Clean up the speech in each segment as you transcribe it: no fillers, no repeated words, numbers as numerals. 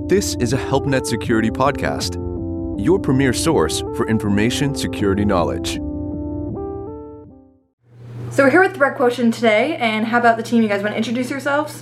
This is a HelpNet Security podcast, your premier source for information security knowledge. So we're here with Threat Quotient today, and how about the team? You guys want to introduce yourselves?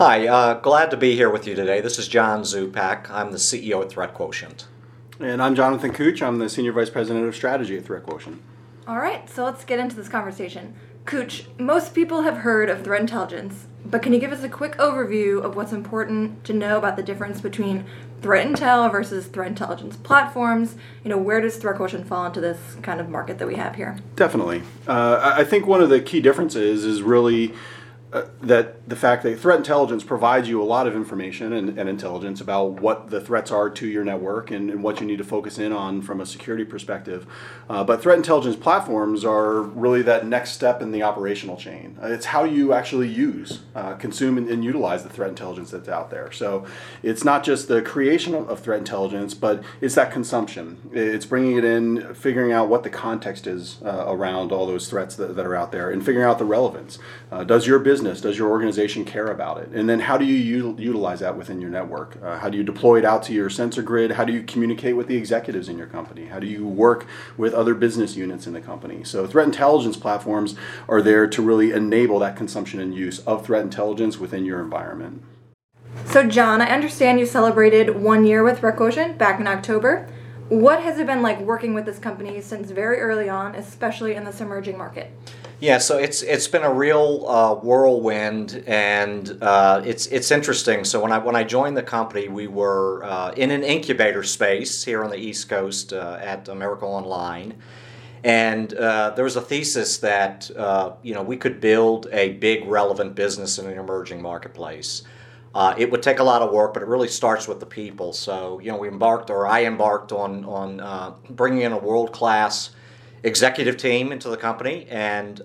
Hi, glad to be here with you today. This is John Zupak. I'm the CEO at Threat Quotient. And I'm Jonathan Cooch. I'm the Senior Vice President of Strategy at Threat Quotient. All right, so let's get into this conversation. Cooch, most people have heard of threat intelligence, but can you give us a quick overview of what's important to know about the difference between threat intel versus threat intelligence platforms? Where does Threat Quotient fall into this kind of market that we have here? Definitely. I think one of the key differences is really that the fact that threat intelligence provides you a lot of information and intelligence about what the threats are to your network and what you need to focus in on from a security perspective. But threat intelligence platforms are really that next step in the operational chain. It's how you actually use, consume, and utilize the threat intelligence that's out there. So it's not just the creation of threat intelligence, but it's that consumption. It's bringing it in, figuring out what the context is around all those threats that are out there, and figuring out the relevance. Does your business, does your organization care about it? And then how do you utilize that within your network? How do you deploy it out to your sensor grid? How do you communicate with the executives in your company? How do you work with other business units in the company? So threat intelligence platforms are there to really enable that consumption and use of threat intelligence within your environment. So John, I understand you celebrated 1 year with Threat Quotient back in October. What has it been like working with this company since very early on, especially in this emerging market? Yeah, so it's been a real whirlwind, and it's interesting. So when I joined the company, we were in an incubator space here on the East Coast at America Online, and there was a thesis that we could build a big relevant business in an emerging marketplace. It would take a lot of work, but it really starts with the people. So I embarked on bringing in a world-class executive team into the company, and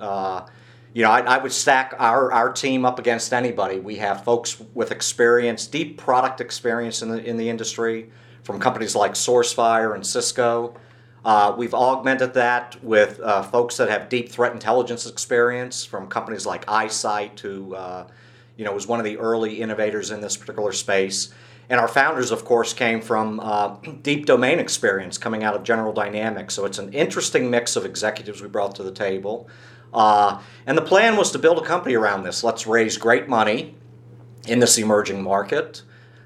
I would stack our team up against anybody. We have folks with experience, deep product experience in the industry, from companies like SourceFire and Cisco. We've augmented that with folks that have deep threat intelligence experience from companies like iSight, who was one of the early innovators in this particular space. And our founders, of course, came from deep domain experience coming out of General Dynamics. So it's an interesting mix of executives we brought to the table. And the plan was to build a company around this. Let's raise great money in this emerging market.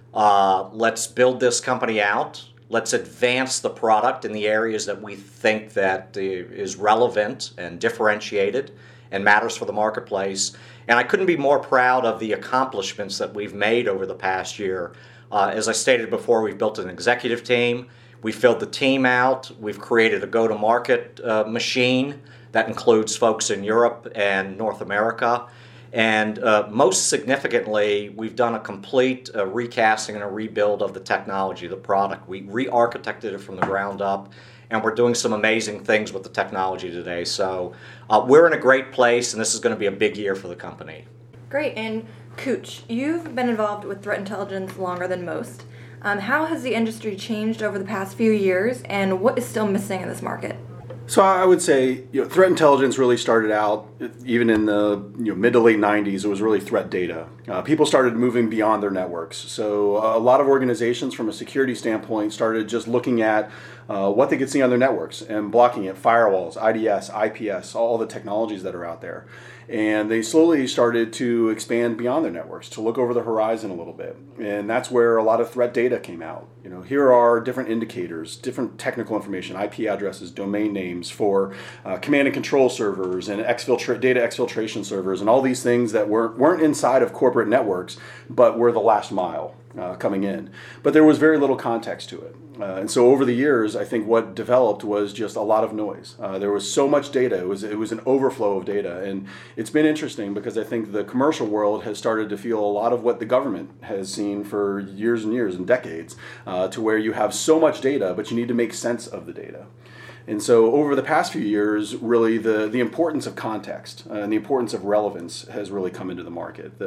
Let's build this company out. Let's advance the product in the areas that we think that is relevant and differentiated and matters for the marketplace. And I couldn't be more proud of the accomplishments that we've made over the past year. As I stated before, we've built an executive team. We filled the team out. We've created a go-to-market machine that includes folks in Europe and North America. And most significantly, we've done a complete recasting and a rebuild of the technology, the product. We re-architected it from the ground up, and we're doing some amazing things with the technology today. So we're in a great place, and this is going to be a big year for the company. Great. And Cooch, you've been involved with threat intelligence longer than most. How has the industry changed over the past few years, and what is still missing in this market? So I would say threat intelligence really started out even in the mid to late 90s. It was really threat data. People started moving beyond their networks. So a lot of organizations from a security standpoint started just looking at what they could see on their networks and blocking it, firewalls, IDS, IPS, all the technologies that are out there. And they slowly started to expand beyond their networks, to look over the horizon a little bit. And that's where a lot of threat data came out. Here are different indicators, different technical information, IP addresses, domain names for command and control servers and data exfiltration servers, and all these things that weren't inside of corporate networks, but were the last mile coming in. But there was very little context to it. And so over the years, I think what developed was just a lot of noise. There was so much data. It was an overflow of data. And it's been interesting because I think the commercial world has started to feel a lot of what the government has seen for years and years and decades, to where you have so much data, but you need to make sense of the data. And so over the past few years, really the importance of context and the importance of relevance has really come into the market.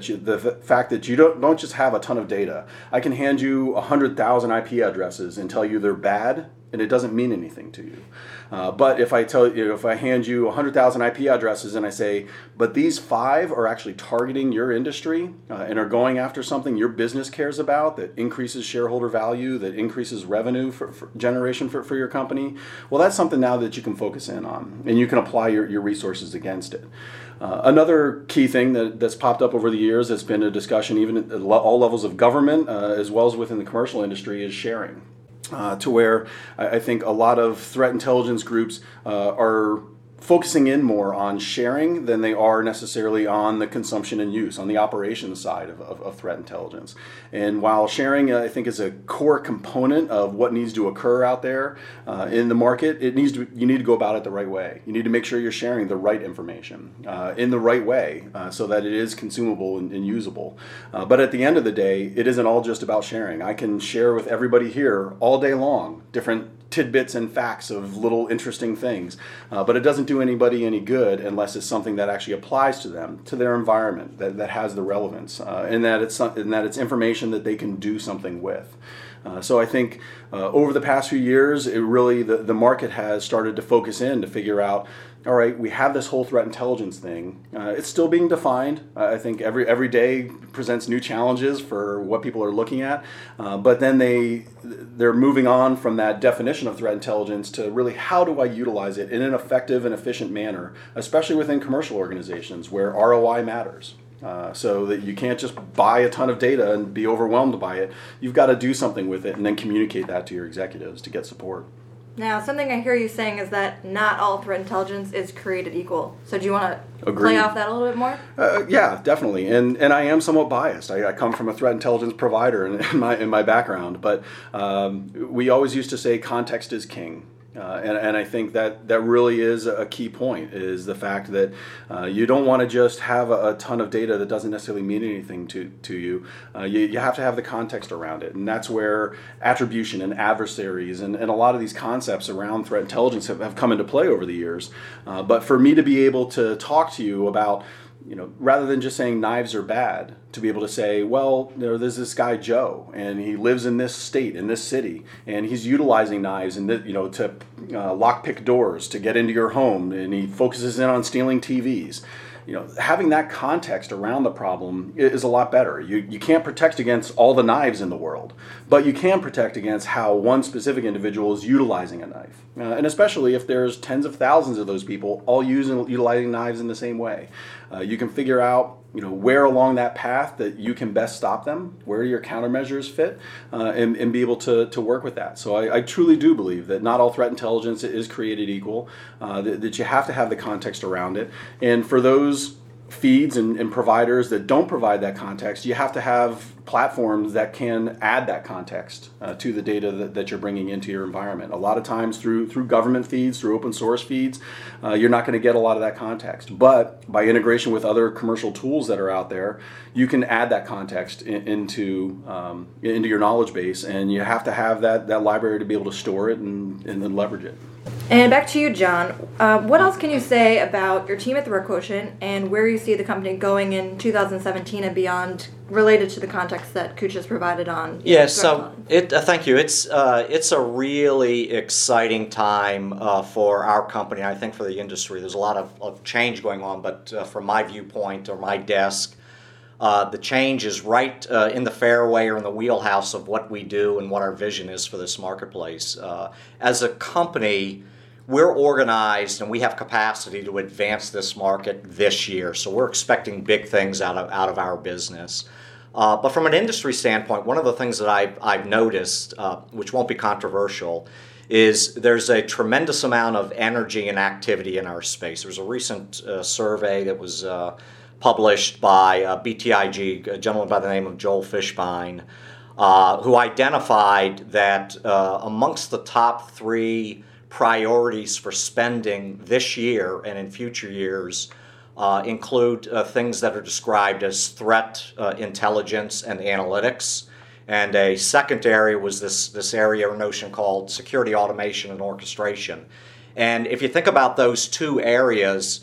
The fact that you don't just have a ton of data. I can hand you 100,000 IP addresses and tell you they're bad, and it doesn't mean anything to you. But if I hand you 100,000 IP addresses and I say, but these 5 are actually targeting your industry and are going after something your business cares about that increases shareholder value, that increases revenue for generation for your company, well, that's something now that you can focus in on, and you can apply your resources against it. Another key thing that's popped up over the years that's been a discussion even at all levels of government as well as within the commercial industry is sharing. To where I think a lot of threat intelligence groups are focusing in more on sharing than they are necessarily on the consumption and use, on the operations side of threat intelligence. And while sharing, I think, is a core component of what needs to occur out there in the market, you need to go about it the right way. You need to make sure you're sharing the right information in the right way so that it is consumable and usable. But at the end of the day, it isn't all just about sharing. I can share with everybody here all day long different tidbits and facts of little interesting things, but it doesn't do anybody any good unless it's something that actually applies to them, to their environment, that has the relevance, and that it's information that they can do something with. So I think over the past few years, the market has started to focus in to figure out, all right, we have this whole threat intelligence thing. It's still being defined. I think every day presents new challenges for what people are looking at. But then they're moving on from that definition of threat intelligence to really how do I utilize it in an effective and efficient manner, especially within commercial organizations where ROI matters. So that you can't just buy a ton of data and be overwhelmed by it. You've got to do something with it and then communicate that to your executives to get support. Now, something I hear you saying is that not all threat intelligence is created equal. So do you want to play off that a little bit more? Yeah, definitely. And I am somewhat biased. I come from a threat intelligence provider in my background, but we always used to say context is king. And I think that really is a key point, is the fact that you don't want to just have a ton of data that doesn't necessarily mean anything to you. You have to have the context around it. And that's where attribution and adversaries and a lot of these concepts around threat intelligence have come into play over the years. But for me to be able to talk to you about, rather than just saying knives are bad, to be able to say, well, there's this guy Joe, and he lives in this state, in this city, and he's utilizing knives and to lockpick doors to get into your home, and he focuses in on stealing TVs. Having that context around the problem is a lot better. You can't protect against all the knives in the world, but you can protect against how one specific individual is utilizing a knife. And especially if there's tens of thousands of those people all utilizing knives in the same way. You can figure out where along that path that you can best stop them, where your countermeasures fit, and be able to work with that. So I truly do believe that not all threat intelligence is created equal, that you have to have the context around it. And for those feeds and providers that don't provide that context, you have to have platforms that can add that context to the data that you're bringing into your environment. A lot of times through government feeds, through open source feeds, you're not going to get a lot of that context. But by integration with other commercial tools that are out there, you can add that context into your knowledge base, and you have to have that library to be able to store it and then leverage it. And back to you, John. What else can you say about your team at ThreatQuotient and where you see the company going in 2017 and beyond, related to the context that Kuch has provided on? Yes, so thank you. It's a really exciting time for our company. I think for the industry, there's a lot of change going on. But from my viewpoint or my desk, the change is right in the fairway or in the wheelhouse of what we do and what our vision is for this marketplace. As a company, we're organized and we have capacity to advance this market this year. So we're expecting big things out of our business. But from an industry standpoint, one of the things that I've noticed, which won't be controversial, is there's a tremendous amount of energy and activity in our space. There was a recent survey that was published by BTIG, a gentleman by the name of Joel Fishbein, who identified that amongst the top 3 priorities for spending this year and in future years include things that are described as threat intelligence and analytics. And a second area was this area or notion called security automation and orchestration. And if you think about those 2 areas,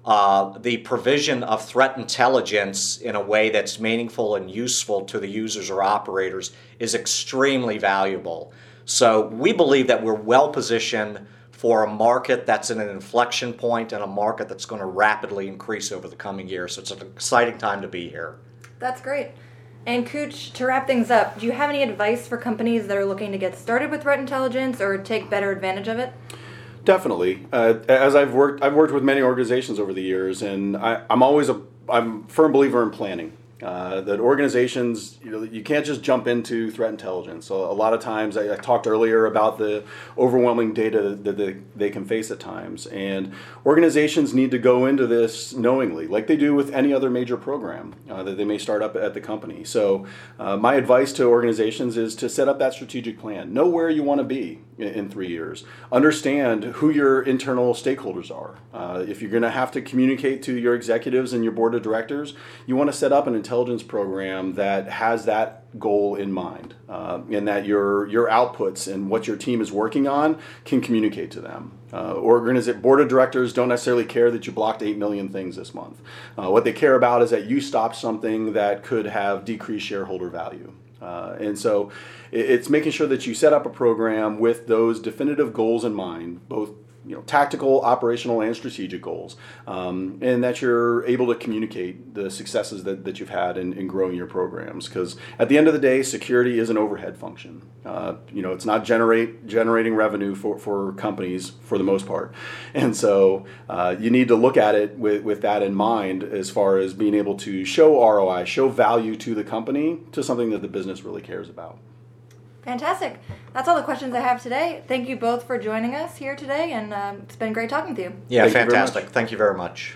the provision of threat intelligence in a way that's meaningful and useful to the users or operators is extremely valuable. So we believe that we're well positioned for a market that's in an inflection point and a market that's going to rapidly increase over the coming years. So it's an exciting time to be here. That's great. And Cooch, to wrap things up, do you have any advice for companies that are looking to get started with threat intelligence or take better advantage of it? Definitely. As I've worked with many organizations over the years, and I'm a firm believer in planning. That organizations, you can't just jump into threat intelligence. So a lot of times, I talked earlier about the overwhelming data that they can face at times, and organizations need to go into this knowingly, like they do with any other major program that they may start up at the company. So my advice to organizations is to set up that strategic plan. Know where you want to be in 3 years. Understand who your internal stakeholders are. If you're going to have to communicate to your executives and your board of directors, you want to set up an intelligence program that has that goal in mind, and that your outputs and what your team is working on can communicate to them. Board of directors don't necessarily care that you blocked 8 million things this month. What they care about is that you stopped something that could have decreased shareholder value. And so it's making sure that you set up a program with those definitive goals in mind, both tactical, operational, and strategic goals, and that you're able to communicate the successes that you've had in growing your programs. Because at the end of the day, security is an overhead function. It's not generating revenue for companies for the most part. And so you need to look at it with that in mind as far as being able to show ROI, show value to the company, to something that the business really cares about. Fantastic. That's all the questions I have today. Thank you both for joining us here today, and it's been great talking to you. Yeah, fantastic. Thank you very much.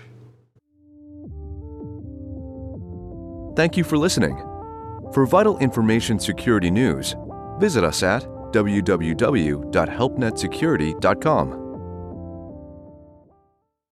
Thank you for listening. For vital information security news, visit us at www.helpnetsecurity.com.